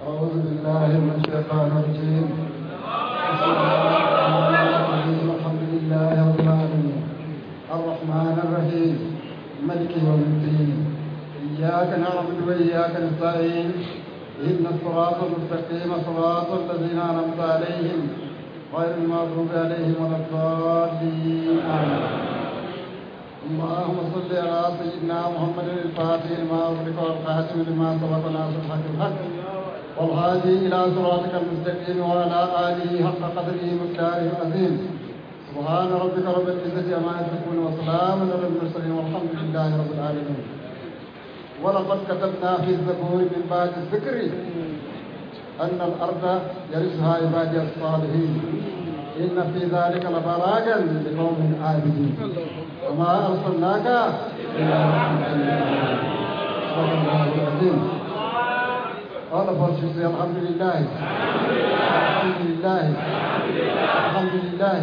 أعوذ بالله من الشيطان الرجيم. بسم الله الرحمن الرحيم. الحمد لله رب العالمين الرحمن الرحيم مالك يوم الدين. إياك نعبد وإياك نستعين. اهدنا الصراط المستقيم صراط الذين أنعمت عليهم غير المغضوب عليهم ولا الضالين. آمين. اللهم صل على سيدنا محمد الفاتح لما أغلق والخاتم لما سبق ناصر الحق بالحق والهادي إلى صراطك المستقيم وعلى آله حق قدره ومقداره العظيم. سبحان ربك رب العزة عما يصفون وسلام على المرسلين والحمد لله رب العالمين. ولقد كتبنا في الزبور من بعد الذكر أن الأرض يرثها عبادي الصالحين إن في ذلك لبلاغا لقوم عابدين وما أرسلناك إلا رحمة للعالمين. صدق الله العظيم. All of us should say Alhamdulillah. Alhamdulillah. Alhamdulillah.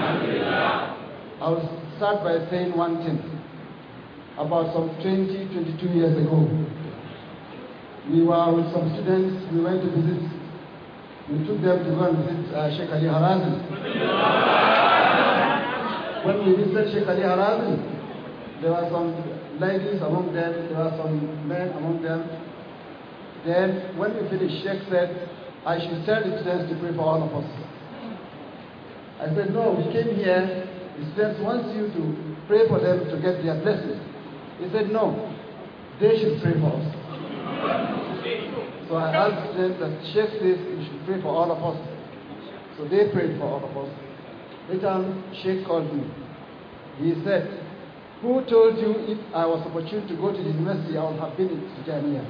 I will start by saying one thing. About some 22 years ago, we were with some students. We went to visit. We took them to go and visit Sheikh Ali Harazi. When we visited Sheikh Ali Harazi, there were some ladies among them, there were some men among them. Then when we finished, Sheikh said, I should tell the students to pray for all of us. I said, no, we came here, the students want you to pray for them to get their blessing. He said, no, they should pray for us. So I asked the students that Sheikh says you should pray for all of us. So they prayed for all of us. Later on, Sheikh called me. He said, who told you if I was opportune to go to the university, I would have been in Jamia?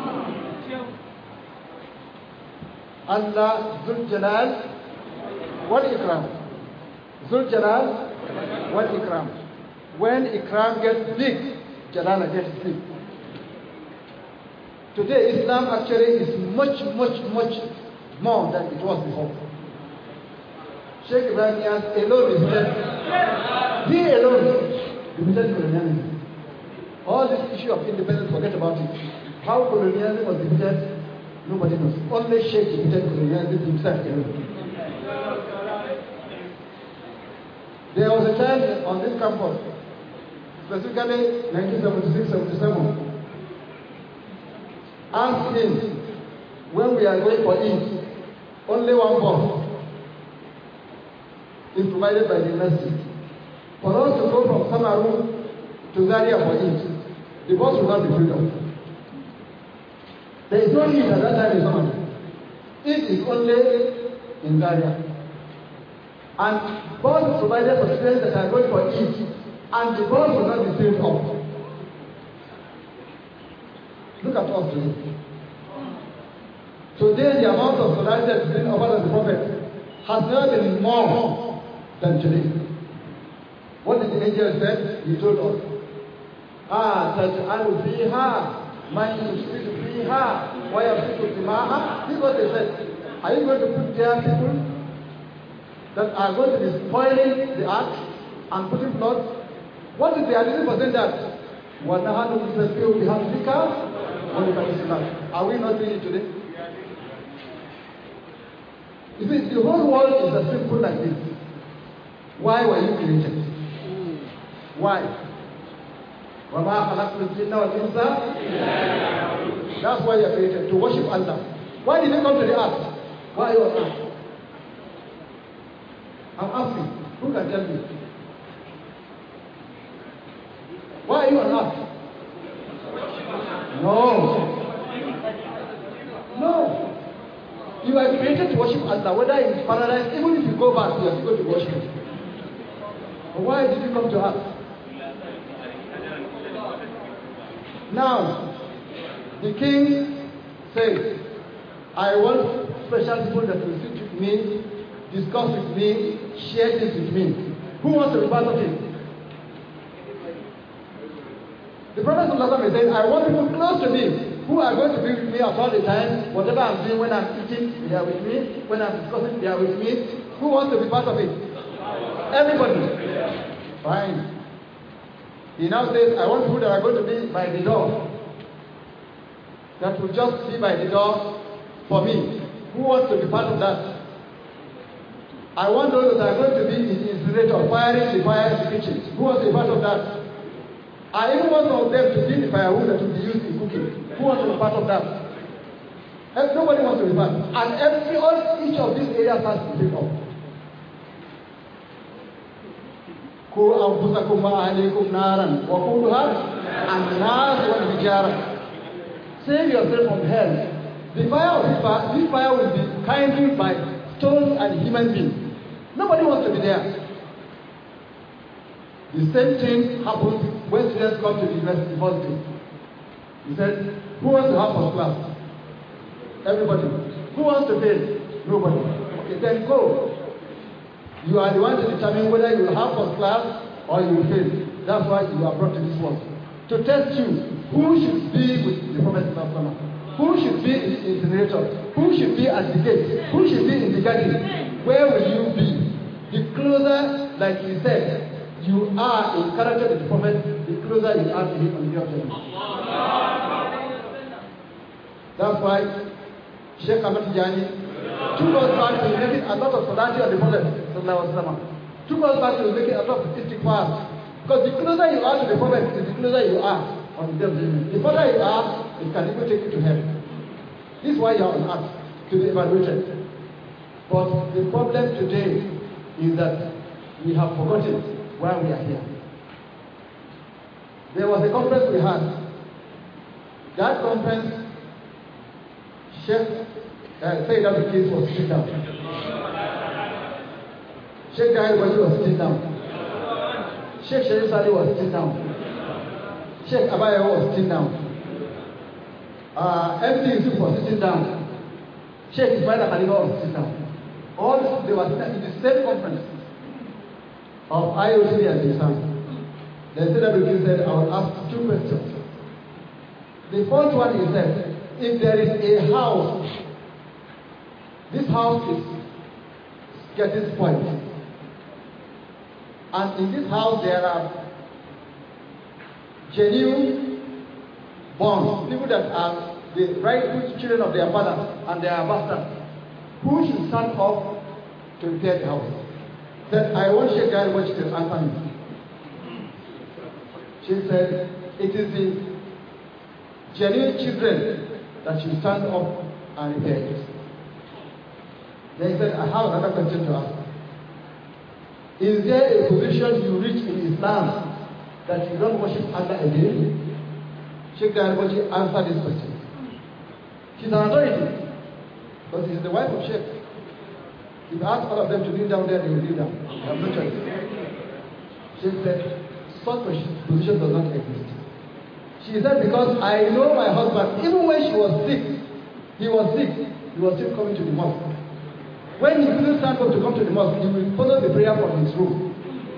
Allah Zul Jalal wal Ikram. Zul Jalal wal Ikram. When Ikram gets big, Jalal gets big. Today, Islam actually is much more than it was before. Sheikh Ibrahim Niass alone is dead. He alone defeated colonialism. All this issue of independence, forget about it. How colonialism was defeated, nobody knows. Only Sheikh defeated colonialism himself alone. There was a time on this campus, specifically 1976-77, asked him when we are going for Eid, only one bus is provided by the university. For us to go from Samaru to Zaria for Eid, the bus will not be filled up. There is no need at that time in Samaru. Eid is only in Zaria. And bus is provided for students that are going for Eid, and the bus will not be filled up. Look at us today. Today, the amount of solidarity that is being offered as the Prophet has never been more than today. What did the angel say? He told us, تَجْعَلُ فِيهَا مَنْ يُفْسِدُ فِيهَا وَيَسْفِكُ الدِّمَاءَ. This is what they said. Are you going to put there people that are going to be spoiling the earth and putting blood? What is the reason for saying that? وَنَحَنُ نُسَبِّحُ بِحَمْدِكَ وَنُقَدِّسُ لَكَ. Are we not doing it today? You see, the whole world is as simple like this. Why were you created? Why? وَمَا خَلَقْتُ الْجِنَّ وَالْإِنسَ. That's why you are created, to worship Allah. Why did you come to the earth? Why are you on earth? I'm asking. Who can tell me? Why are you on earth? No. You are created to worship Allah, whether in paradise, even if you go back, you are still going to worship Him. But why did you come to earth? Now, the king says, I want special people that will sit with me, discuss with me, share this with me. Who wants to be part of it? The Prophet is saying, I want people close to me who are going to be with me at all the time. Whatever I'm doing, when I'm eating, they are with me. When I'm discussing, they are with me. Who wants to be part of it? Everybody. Fine. He now says, I want people that are going to be by the door. That will just be by the door for me. Who wants to be part of that? I want those that are going to be in the incinerator, firing the fire in the kitchen. Who wants to be part of that? I even want some of them to be the firewood that will be used in cooking. Who wants to be part of that? Nobody wants to be part. And each of these areas has to be built up. Ku anfusakum wa ahlikum naran wa qudha an-nas wal hijara. Save yourself from hell. The fire of this fire will be kindled by stones and human beings. Nobody wants to be there. The same thing happens when students come to the university first day. He said, who wants to have first class? Everybody. Who wants to fail? Nobody. Okay, then go. You are the one to determine whether you will have first class or you will fail. That's why you are brought to this world. To test you, who should be with the Prophet of Allah? Who should be in the incinerator? Who should be at the gate? Who should be in the garden? Where will you be? The closer, like he said, you are in character with the Prophet, the closer you are to him on the day of judgment. That's why Sheikh Ahmad Tijani took us back to making a lot of salati on the Prophet. Took us back to making a lot of istighfar. Because the closer you are to the Prophet, the closer you are on the day of judgment. The further you are, it can even take you to heaven. This is why you are on earth, to be evaluated. But the problem today is that we have forgotten why we are here. There was a conference we had. That conference, Sheikh Sayyid Abdul Qais was sitting down. Sheikh Gahir Baji was sitting down. Sheikh Sharif Sali was sitting down. Sheikh Abaya was sitting down. MD Yusuf was sitting down. Sheikh Ismail Khalifa was sitting down. All they were sitting in the same conference of IOC and Islam. The SWQ said, I will ask two questions. The first one is that if there is a house, this house is getting spoiled. And in this house there are genuine born people that are the rightful children of their fathers and they are bastards. Who should stand up to repair the house? Said, I want Sheikh Gahir Baji to answer me. She said, it is the genuine children that should stand up and repair it. Then he said, I have another question to ask. Is there a position you reach in Islam that you don't worship Allah again? Sheikh Gahir Baji answered this question. She's an authority, but she's the wife of Sheikh. If you ask all of them to kneel down there, they will kneel down. They have no choice. She said, such position does not exist. She said, because I know my husband, even when he was still coming to the mosque. When he couldn't stand up to come to the mosque, he will follow the prayer from his room.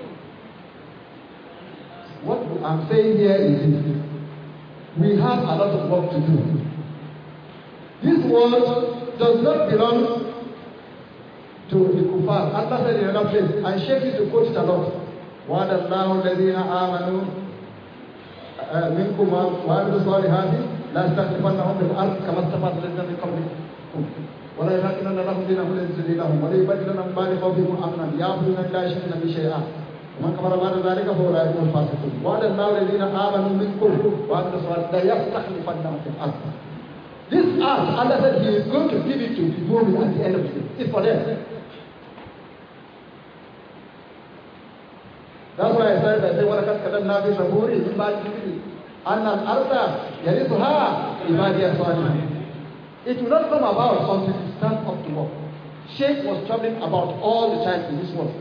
What I'm saying here is this. We have a lot of work to do. This world does not belong to the kuffar. Allah said in another place, and Sheikh used to quote it a lot. وَعَدَ اللَّهُ الَّذِينَ آمَنُوا مِنْكُمْ وَعَمِلُوا الصَّالِحَاتِ لَا يَسْتَخْلِفَنَّهُمْ فِي الْأَرْضِ كَمَا اسْتَخْلَفَ الَّذِينَ مِنْ قَبْلِهِمْ وَلَا يُمَكِّنَنَّ لَهُمْ دِينَهُمْ الَّذِي ارْتَضَىٰ لَهُمْ وَلَا يُبَدِّلَنَّهُمْ مِنْ بَعْدِ خَوْفِهِمْ أَمْنًا يَعْبُدُونَنِي لَا يُشْرِكُونَ بِي شَيْئًا وَمَنْ كَفَرَ بَعْدَ ذَلِكَ فَأُولَٰئِكَ هُمُ الْفَاسِقُونَ وَعَدَ اللَّهُ الَّذِينَ آمَنُوا مِنْكُمْ وَعَمِلُوا الصَّالِحَاتِ لَا يَسْتَخْلِفَنَّهُمْ فِي الْأَرْضِ. This earth, Allah said He is going to give it to the women at the end of the day. It's for them. That's why I said, وَلَقَدْ كَتَبْنَا فِي الزَّبُورِ مِن بَعْدِ الذِّكْرِ أَنَّ الْأَرْضَ يَرِثُهَا عِبَادِيَ الصَّالِحُونَ. It will not come about until you stand up to work. Sheikh was traveling about all the time in this world.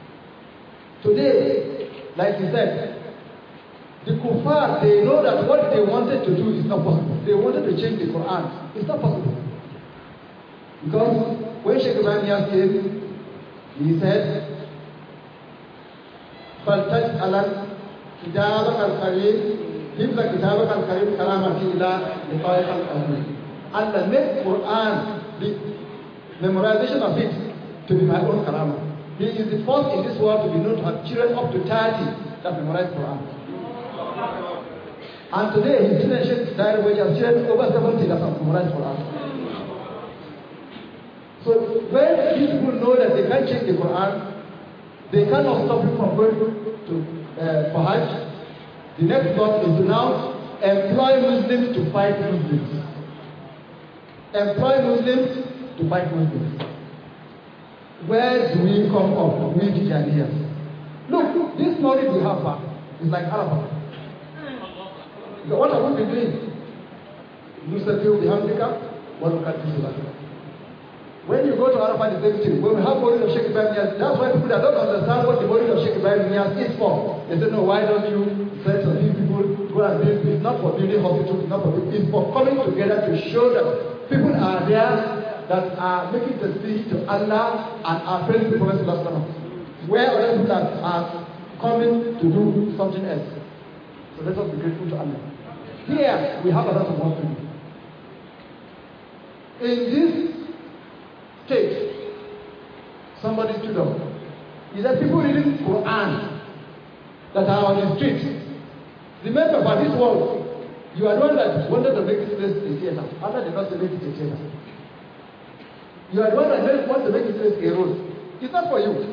Today, like he said, the kuffar, they know that what they wanted to do is not possible. They wanted to change the Quran. It's not possible. Because when Sheikh Ibrahim Niasse came, he said, فَلْتَجْعَلَنْ كِتَابَكَ الْكَرِيمِ حِفْظَ كِتَابَكَ الْكَرِيمِ كَرَامَتِي إِلَىٰ لِقَائِكَ الْأَزِيمِ. And make Quran, the memorization of it, to be my own karama. He is the first in this world to be known to have children up to 30 that memorize Quran. And today, his children, Sheikh Gahir Baji, have children over 70 that have memorized Quran. So when these people know that they can't change the Quran, they cannot stop you from going to for Hajj. The next step is to now employ Muslims to fight Muslims. Employ Muslims to fight Muslims. Where do we come up with Janiyas? Look, this knowledge we have is like Arafah. What have we been doing? Nusafiu bihamdika wa nuqaddisu lak. When you go to Arafah, the same thing. When we have Maulid of Sheikh Ibrahim Niasse, that's why people that don't understand what the Maulid of Sheikh Ibrahim Niasse is for. They say, no, why don't you send some people go and build? It's not for building hospitals, it's not for building. It's for coming together to show that people are there that are making the speech to Allah and are praying to the Prophet Sallallahu Alaihi Wasallam. Where other people are coming to do something else. So let us be grateful to Allah. Here, we have a lot of work to do. In this state, somebody stood up. He said, people reading Quran that are on the streets. Remember, by this world, you are the one that wanted to make this place a theater. Allah did not make it a theater. You are the one that want to make this place a road. It's not for you.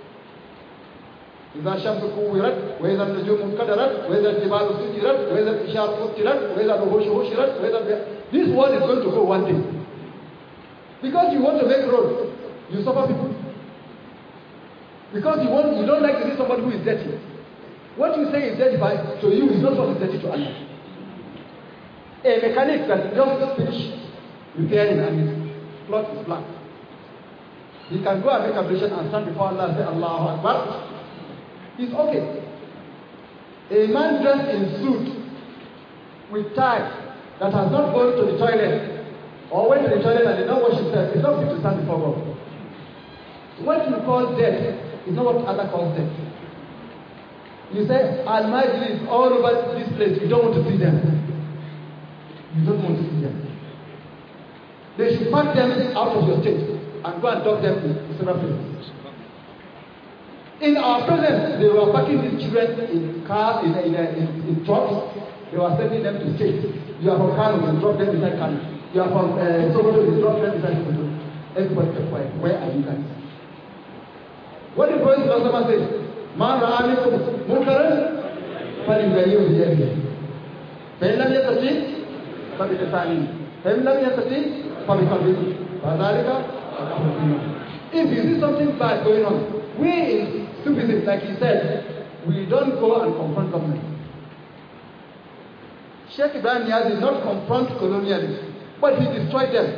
إذا الشمس كورت وإذا النجوم انكدرت وإذا الجبال سجرت وإذا الإشار فطرت وإذا الوحوش حشرت وإذا This world is going to go one day. Because you want to make road, you suffer people. Because you don't like to see somebody who is dirty. What you say is dirty to you is not what is dirty to Allah. A mechanic can just finish repairing and his cloth is black. He can go and make ablution and stand before Allah and say Allahu Akbar. It's okay. A man dressed in suit with tie that has not gone to the toilet or went to the toilet and did not wash himself is not fit to stand before God. What you call death is not what Allah calls death. You say, Al-Majlis is all over this place. You don't want to see them. You don't want to see them. They should pack them out of your state and go and dump them in several places. In our presence, they were packing these children in cars, in trucks. They were sending them to states. You are from Kano, you drop them inside Kano. You are from Sokoto, you drop them inside Sokoto. Everybody kept quiet. Where are you guys? What did Prophet Muhammad say? Man ra'amikum munkaran falyughayyirhu biyadihi. فإن لم يستطع فبلسانه فإن لم يستطع فبقلبه وذلك أضعف الإيمان. If you see something bad going on, we in Sufism, like he said, we don't go and confront government. Sheikh Ibrahim Niasse did not confront colonialism, but he destroyed them.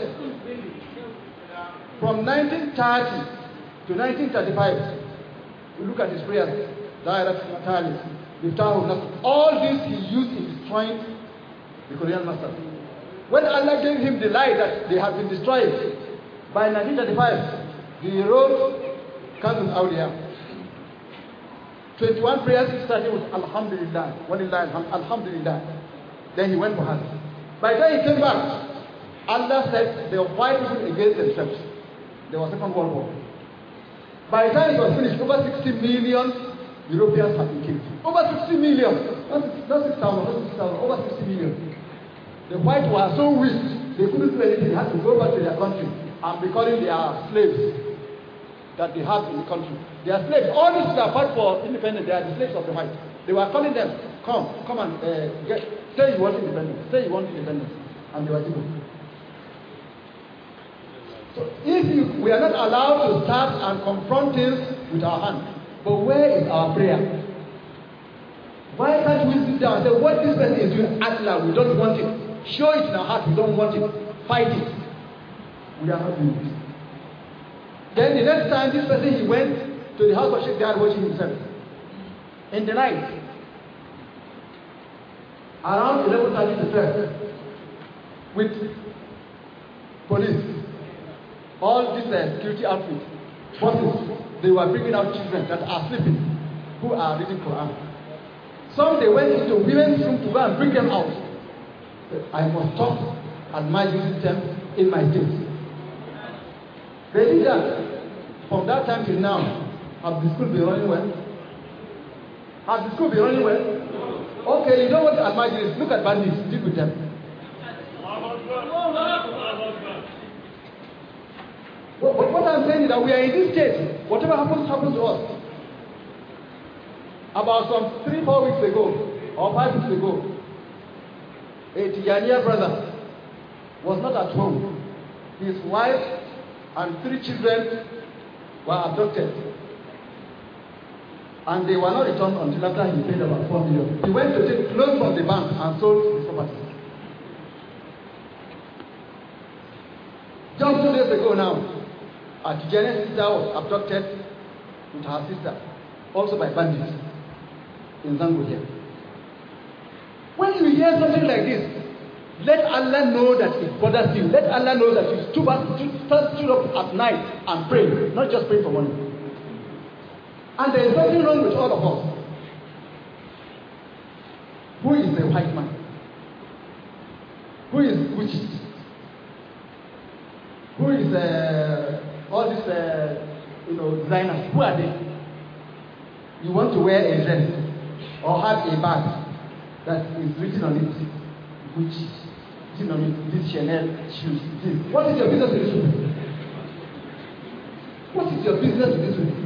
From 1930 to 1935, we look at his prayers, Dairat Natalis, Miftahul Nasr, all this he used in destroying the colonial masters. When Allah gave him the lie that they had been destroyed, by 1935, he wrote Kanzul Awliya. 21 prayers starting with Alhamdulillah, Alhamdulillah. Then he went for Hajj. By the time he came back, Allah said they were fighting against themselves. There was a Second World War. By the time it was finished, over 60 million Europeans had been killed. Over 60 million. Not 6,000, over 60 million. The whites were so weak, they couldn't do anything. They had to go back to their country and be calling their slaves that they have in the country. They are slaves. All these that fight for independence, they are the slaves of the whites. They were calling them, come and say you want independence. Say you want independence. And they were given. So if we are not allowed to start and confront things with our hands, but where is our prayer? Why can't we sit down and say, what this person is doing, Allah, we don't want it. Show it in our heart, we don't want it. Fight it. We are not doing it. Then the next time this person, he went to the house of Sheikh Dad watching himself. In the night, around 11:30 to 12, with police, all this security outfit, forces, they were bringing out children that are sleeping, who are reading Quran. Some they went into women's room to go and bring them out. I must stop and my using them in my state. They did that. From that time till now, have the school been running well? Has the school been running well? Okay, you know what Al-Majid is? Look at bandits, deal with them. I'm saying is that we are in this state. Whatever happens to us. About some 3-4 weeks ago, or 5 weeks ago, a Tijaniya brother was not at home. His wife and 3 children were abducted. And they were not returned until after he paid about 4 million. He went to take loans from the bank and sold his property. Just 2 days ago now, a Tijaniya sister was abducted with her sister, also by bandits in Zango here. When you hear something like this, let Allah know that it bothers you. Let Allah know that you stood up at night and pray, not just pray for money. And there is nothing wrong with all of us. Who is the white man? Who is Gucci? Who is all these designers? Who are they? You want to wear a dress or have a bag that is written on it, Gucci, written on it, this Chanel shoes. This. What is your business with this? What is your business with this?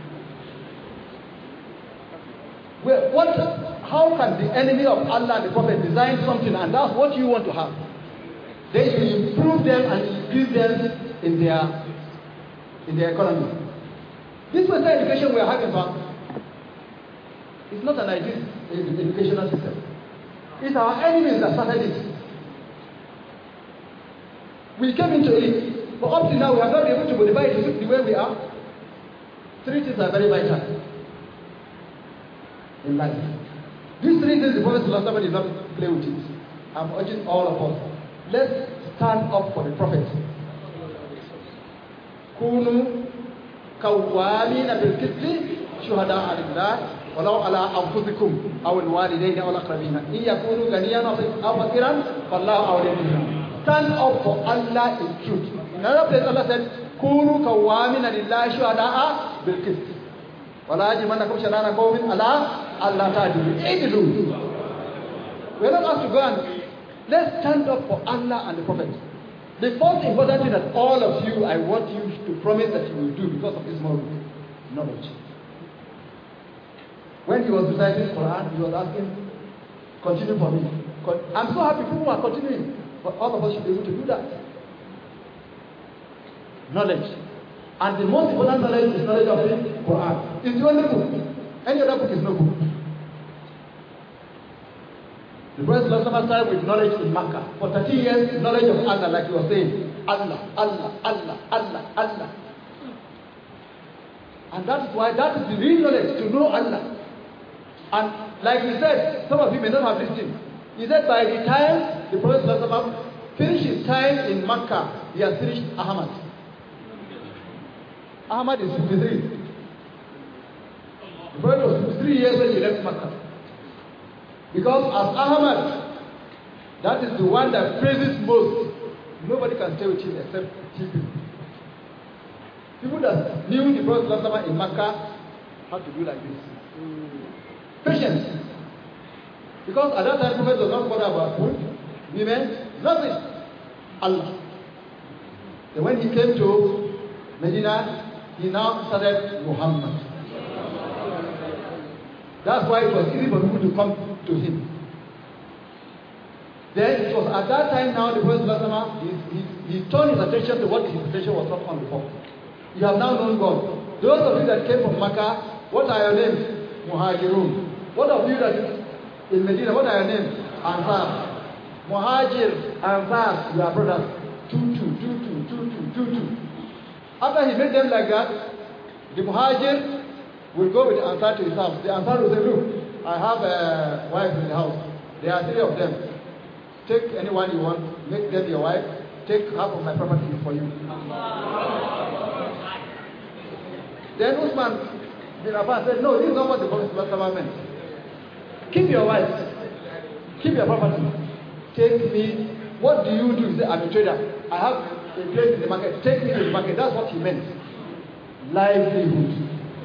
Well, how can the enemy of Allah and the Prophet design something and that's what you want to have? Then you improve them and increase them in their economy. This Western education we are having from is not an ideal educational system. It's our enemies that started it. We came into it, but up to now we have not been able to modify it to the way we are. 3 things are very vital in life. These 3 things the Prophet ﷺ did not play with it. I'm urging all of us. Let's stand up for the Prophet. Kunu kawwamina bil qisti shuhada'a lillah walau ala anfusikum aw al walidayni aw al aqrabin in yakunu ghaniyan aw faqiran fallahu awliya bihim. Stand up for Allah in truth. In another place Allah said, Kunu kawwamina lillahi shuhada'a bil qisti. Wala yajmannakum shanana qawmin ala Allah ta'dilu. We are not asked to go and let's stand up for Allah and the Prophet. The first important thing that all of you, I want you to promise that you will do because of this knowledge. When he was reciting Quran, he was asking, continue for me. I'm so happy people are continuing, but all of us should be able to do that. Knowledge. And the most important knowledge is knowledge of the Quran. It's the only book. Any other book is no book. The Prophet started with knowledge in Makkah. For 30 years, knowledge of Allah, like you were saying. Allah, Allah, Allah, Allah, Allah. And that is why that is the real knowledge, to know Allah. And like we said, some of you may not have listened. He said by the time the Prophet finished his time in Makkah, he has finished Ahmad. Ahmad is 53. The Prophet was 53 years when he left Makkah. Because as Ahmad, that is the one that praises most. Nobody can stay with him except people. People that knew the Prophet in Makkah had to do like this. Patience. Because at that time, Prophet was not bothered about food, women, nothing. Allah. Then when he came to Medina, he now started Muhammad. That's why it was easy for people to come to him. Then it was at that time now the Prophet he turned his attention to what his attention was not on before. You have now known God. Those of you that came from Makkah, what are your names? Muhajirun. What of you that in Medina, what are your names? Ansar. Muhajir, Ansar, you are brothers. Two. After he made them like that, the Muhajir will go with the Ansar to his house. The Ansar will say, look, I have a wife in the house. There are 3 of them. Take anyone you want, make them your wife, take half of my property for you. Then Usman bin Affan said, no, this is not what the Prophet meant. Keep your wife, keep your property. Take me, what do you do? He said, I'm a trader. I have a place in the market. Take me to the market. That's what he meant. Livelihood.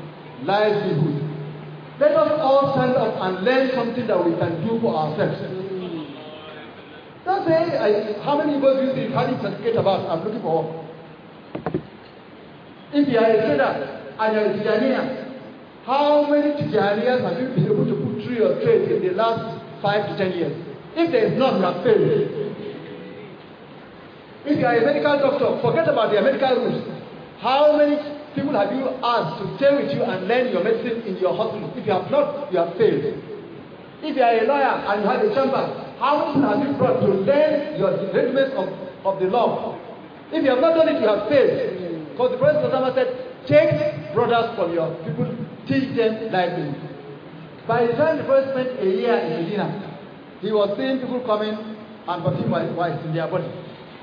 Let us all stand up and learn something that we can do for ourselves. Don't say, how many people do you think having certificate about I'm looking for work? If you are a trader and you are a Tijaniya, how many Tijaniyas have you been able to put through your trade in the last 5 to 10 years? If there is none, you have failed. If you are a medical doctor, forget about their medical rules. How many people have you asked to stay with you and learn your medicine in your hospital? If you have not, you have failed. If you are a lawyer and you have a chamber, how many people have you brought to learn your rudiments of the law? If you have not done it, you have failed. Because the Prophet ﷺ said, take brothers from your people, teach them lively. By the time the Prophet spent a year in Medina, he was seeing people coming and perfume wives in their body.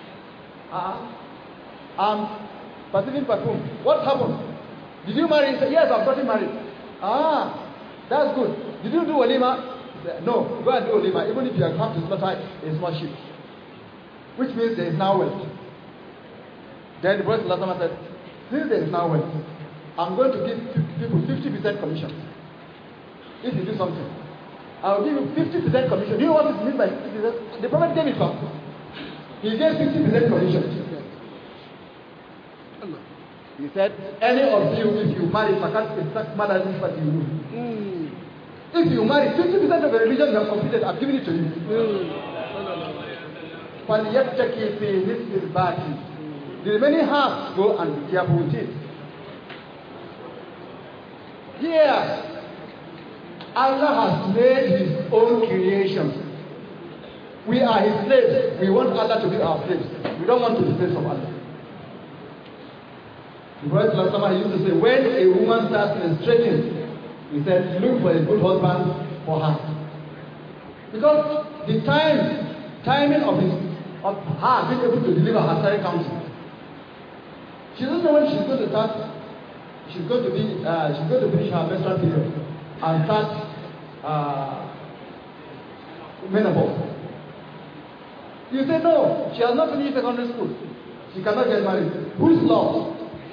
Perceiving perfume. What happened? Did you marry? He said, yes, I've gotten married. That's good. Did you do walima? He said, no, go and do walima, even if you have come to slaughter a small sheep. Which means there is now wealth. Then the Prophet ﷺ said, since there is now wealth, I'm going to give people 50% commission. If you do something, I will give you 50% commission. Do you know what it means by 50%? The Prophet gave it back. He gave 50% commission. He said, any of you, if you marry, if you marry 50% of the religion you have completed, I've given it to you. The remaining half, go and be careful with it. Here, Allah has made His own creation. We are His slaves. We want Allah to be our slaves. We don't want to be slaves of Allah. The Prophet ﷺ used to say, when a woman starts menstruating, he said, look for a good husband for her. Because the timing of her being able to deliver her started counting. She doesn't know when she's going to start. She's going to finish her menstrual period and start menopause. You say no, she has not finished secondary school. She cannot get married. Whose law?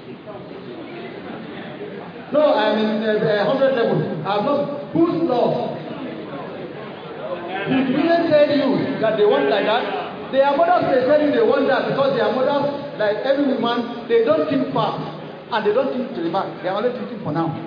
No, I am in 100 level. I have not. Whose law? Did women tell you that they want like that? Their mothers may tell you they want that because their mothers, like every woman, they don't think far and they don't think to the back. They are only thinking for now.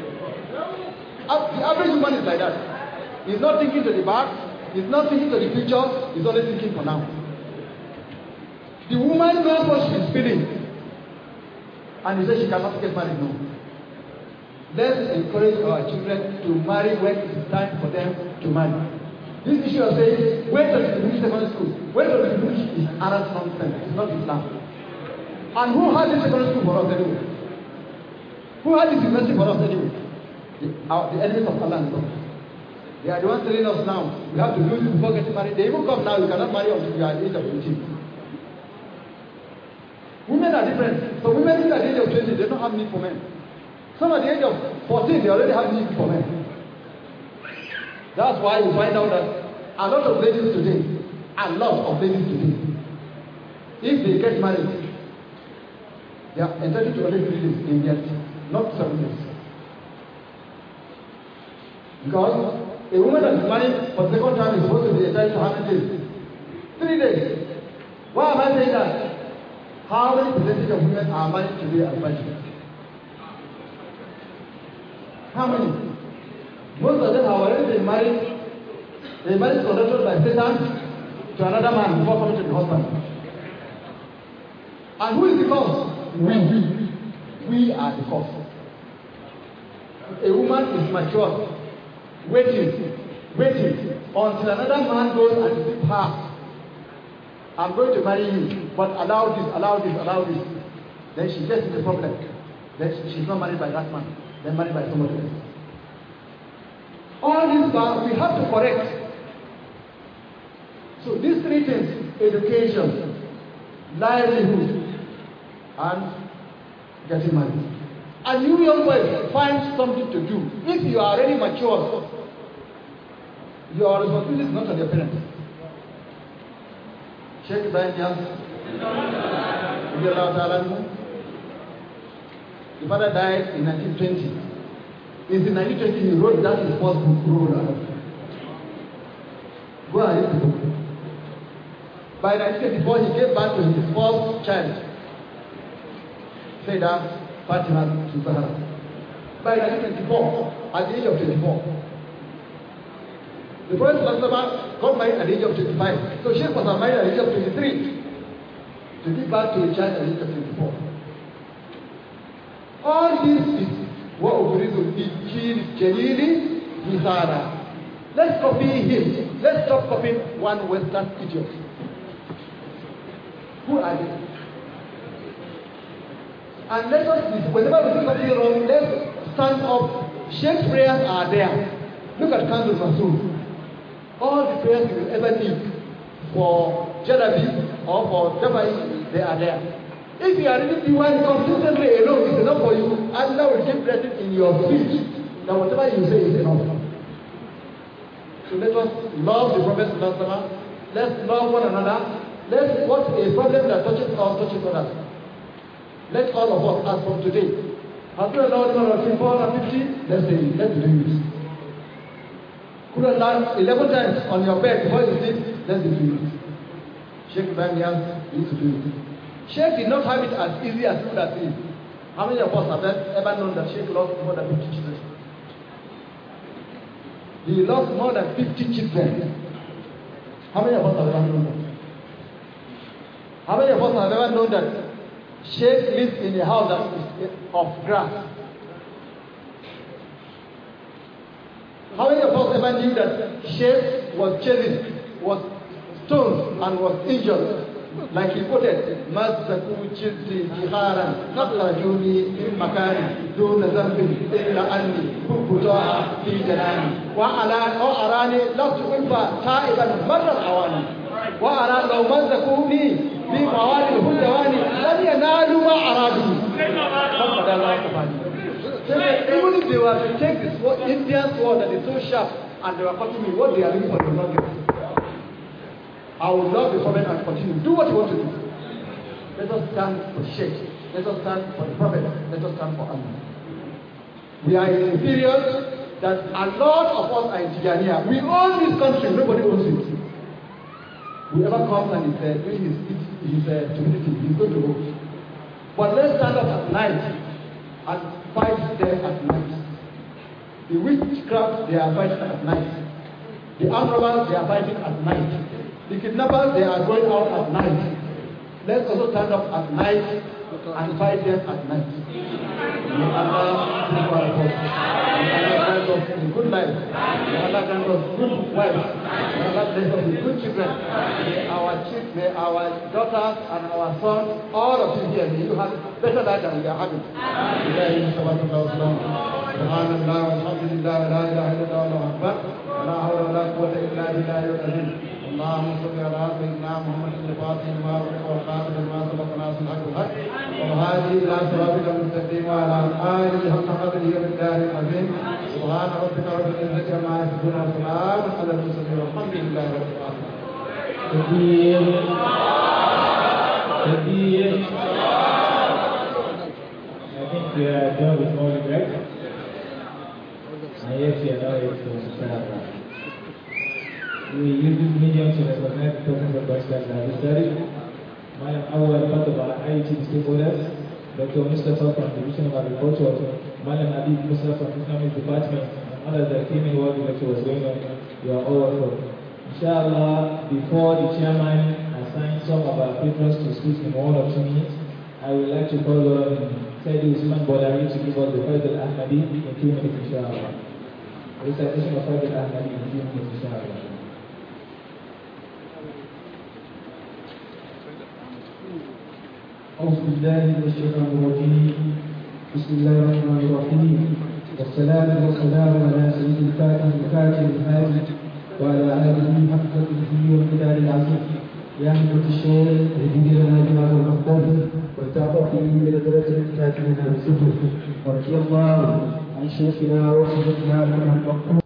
The average woman is like that. He's not thinking to the back. He's not thinking to the future. He's only thinking for now. The woman knows what she's feeling, and he says she cannot get married now. Let's encourage our children to marry when it is time for them to marry. This issue of saying, wait till you finish secondary school, wait till you finish is Arab nonsense. It's not Islam. And who had this secondary school for us anyway? Who had this university for us anyway? The enemies of Allah and God. They are the ones telling us now, we have to do this before getting married. They even come now, you cannot marry until you are at the age of 18. Women are different. So women at the age of 20, they don't have need for men. Some at the age of 14, they already have need for men. That's why you find out that a lot of ladies today, if they get married, they are entitled to only 3 days in years, not 7 days. Because a woman that is married for the second time is supposed to be entitled to how many days? 3 days. Why am I saying that? How many percentage of women are married today as virgins? How many? Most of them have already been married. They married conducted by Satan to another man before coming to the husband. And who is the cause? We are the cause. A woman is mature, waiting until another man goes and deceives her. I'm going to marry you, but allow this. Then she gets into the problem. Then she's not married by that man. Then married by somebody else. All these things we have to correct. So these 3 things: education, livelihood, and getting married. And you young boys, find something to do. If you are already mature, your responsibility is not on your parents. Sheikh Ibrahim Yas, the father died in 1920. In 1920, he wrote that his first book, Go and read the book. By 1924, he gave birth to his first child. Say that Fatima to Zahra. By 1924, at the age of 24. The Prophet got married at the age of 25. So Sheikh was married at the age of 23 to give birth to a child at the age of 24. All this is what Uberizu is Jalili Hizara. Let's copy him. Let's stop copying one Western idiot. Who are they? And let us, whenever we do something wrong, let's stand up. Sheikh's prayers are there. Look at Kanzul Masood. All the prayers you will ever need for Jalabi or for Jabai, they are there. If you are reading the one consistently alone, it's enough for you. Allah will give blessing in your speech. That whatever you say is enough. So let us love the Prophet. Let's love one another. Let's what's a problem that touches us, touches others. Let all of us, as from today, after allowed 450, let's say it. Let's do it. Could Allah 11 times on your bed before you sleep, let's do it. Sheikh Ibrahim Yaz used to do it. Sheikh did not have it as easy as people are saying. How many of us have ever known that Sheikh lost more than 50 children? He lost more than 50 children. How many of us have ever known that? How many of us have ever known that Sheikh lives in a house that is of grass? How many of us ever knew that Sheikh was chased, was stoned, and was injured? Like he put it, Mazzaku Chizzi Jiharan, Nakrajuni, Makani, Duna Zambi, Illa Anni, Bukutoa, Fijanani, Wa Arani, Laftu Ulfa, Taiban, Maran Awani, Wa Aran, Law Mazzakuni, Bi Mawali, Hudawani, Lani Analu Ma Aradu. Even if they were to take this Indian sword that is so sharp and they were cutting me, what they are looking for is not this. I will love the Prophet and continue. Do what you want to do. Let us stand for Sheikh. Let us stand for the Prophet. Let us stand for Allah. We are in a period that a lot of us are in Tijaniya. We own this country. Nobody owns it. Whoever comes and is doing his stupidity, he's going to vote. But let's stand up at night and fight them at night. The witchcraft, they are fighting at night. The armed robbers, they are fighting at night. The kidnappers, they are going out at night. Let's also stand up at night and fight them at night. May Allah give our hope. May Allah grant us a good life. May Allah grant us good wives. May Allah bless us with good children. May our daughters and our sons, all of you here, may you have better life than we are having. Subhanallah, walhamdulillah, la ilaha illallah, Allahu akbar. La hawla wa la quwwata illa billahi al-azim. اللهم صل على سيدنا محمد الفاتح لما أغلق والخاتم لما سبق ناصر الحق بالحق وهذه إلى صراطك المستقيم وعلى آله حق قدره ومقداره العظيم سبحان ربك رب العزة عما يصفون وسلام على المرسلين والحمد لله رب العالمين. Takbir. I think we are done with all the right. Yes, we are now able to start. We use this medium to recognize the presence of Bashar Al-Azari, Malam Awal part of our IET stakeholders, Dr. Mustafa from the Division of Agriculture, Malam Adib Musa from Islamic Department, and others that came in while the lecture was going on. You are all welcome. Inshallah, before the chairman assigns some of our patrons to speak in 1 or 2 minutes, I would like to call on Sayyidi Usman Bodari to give us the Faid al-Ahmadi in 2 minutes, inshallah. Recitation of Faid al-Ahmadi in 2 minutes, inshallah. أعوذ بالله من الشيطان الرجيم بسم الله الرحمن الرحيم والصلاة والسلام على سيد الكاتب الهادي وعلى آله حق قدره والمقدار العظيم يا أحمد الشيخ اهدنا لنا بما المقبول والتعطف بنظرة الكاتبين بالسجود ورضي الله عن شيخنا وحبيبنا المقبول